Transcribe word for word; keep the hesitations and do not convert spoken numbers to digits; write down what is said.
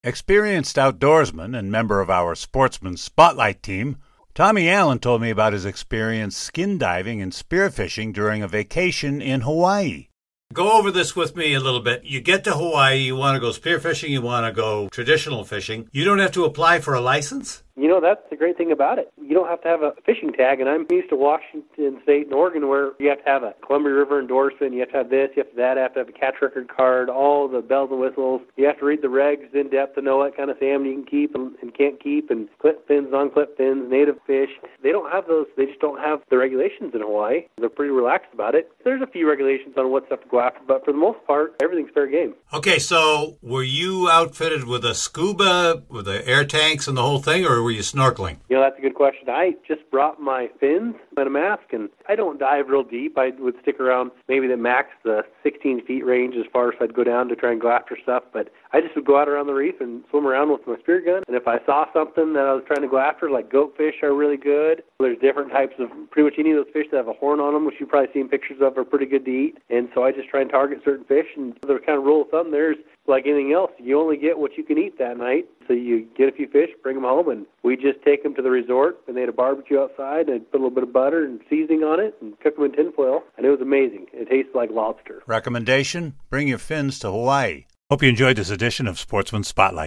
Experienced outdoorsman and member of our Sportsman Spotlight team, Tommy Allen told me about his experience skin diving and spearfishing during a vacation in Hawaii. Go over this with me a little bit. You get to Hawaii, you want to go spearfishing, you want to go traditional fishing. You don't have to apply for a license? You know, that's the great thing about it. You don't have to have a fishing tag, and I'm used to Washington State and Oregon where you have to have a Columbia River endorsement, you have to have this, you have to that, you have to have a catch record card, all the bells and whistles. You have to read the regs in depth to know what kind of salmon you can keep and, and can't keep, and clip fins, non-clip fins, native fish. They don't have those. They just don't have the regulations in Hawaii. They're pretty relaxed about it. There's a few regulations on what stuff to go after, but for the most part, everything's fair game. Okay, so were you outfitted with a scuba, with the air tanks and the whole thing, or were you snorkeling? You know, that's a good question. I just brought my fins and a mask, and I don't dive real deep. I would stick around maybe the max, the sixteen feet range as far as I'd go down to try and go after stuff, but I just would go out around the reef and swim around with my spear gun, and if I saw something that I was trying to go after, like goatfish are really good. There's different types of, pretty much any of those fish that have a horn on them, which you've probably seen pictures of, are pretty good to eat, and so I just try and target certain fish, and the kind of rule of thumb there's, like anything else, you only get what you can eat that night. So you get a few fish, bring them home, and we just take them to the resort, and they had a barbecue outside, and I'd put a little bit of butter and seasoning on it, and cook them in tinfoil, and it was amazing. It tasted like lobster. Recommendation: bring your fins to Hawaii. Hope you enjoyed this edition of Sportsman Spotlight.